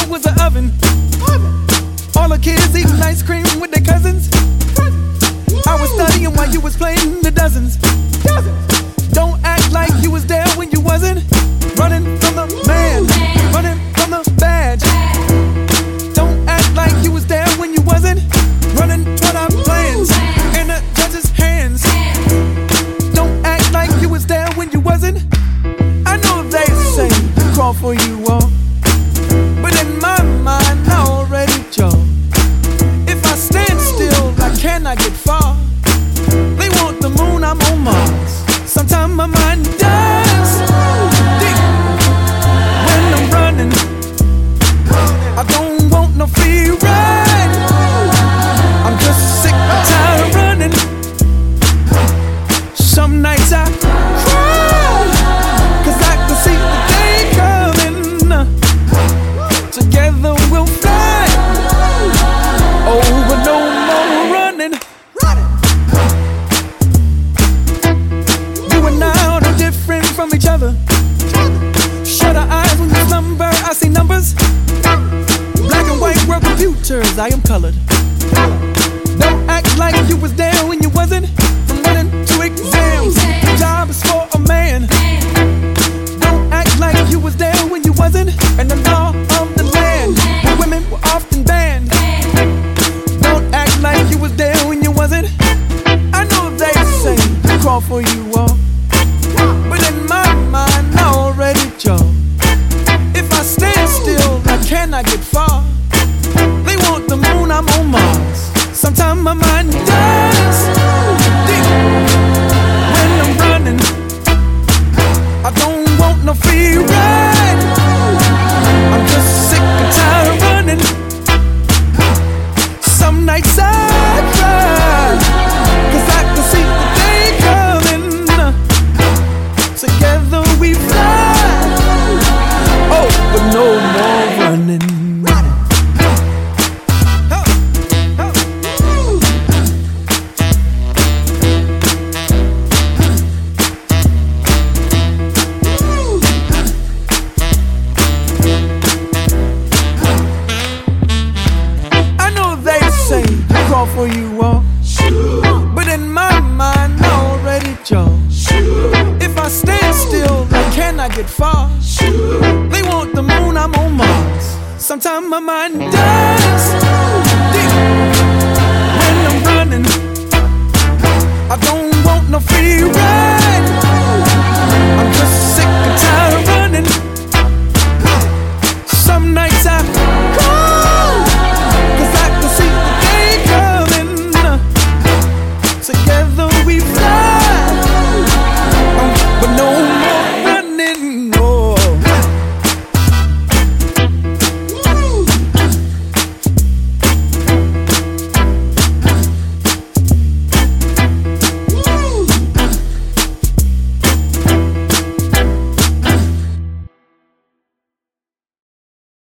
world was an oven. All the kids eating ice cream with their cousins. I was studying while you was playing the dozens. Don't act like you was there when you wasn't. Running from the man, running from the badge. Don't act like you was there when you wasn't. Running toward our plans in the judge's hands. Don't act like you was there when you wasn't. I know they say crawl for you all, but in my mind I already chose. If I stand still, I cannot get far. They want the moon, I'm on Mars. Sometimes my mind dies deep when I'm running. I don't want no free ride. I'm just sick and tired of running. Some nights I cry, 'cause I can see the day coming. Together we'll fly. Oh, but no more running. You and I are different from each other. Shut our eyes when you slumber, I see numbers. Black and white world computers, I am colored. Don't act like you was there when you wasn't. From running to exams, the job is for a man. Don't act like you was there when you wasn't. And the law of the land, where women were often banned. Don't act like you was there when you wasn't. I know they say crawl for you all, but in my mind I already chose. If I stand still, I cannot get far. They want the moon, I'm on Mars. Sometimes my mind dies deep when I'm running. I don't want no free ride. I'm just sick and tired of running. Some nights I cry, 'cause I can see the day coming. Together we fly. Oh, but no more running. For you all, but in my mind I already chose. If I stand still, I cannot get far. They want the moon, I'm on Mars. Sometimes my mind dies deep when I'm running. I don't want no free ride.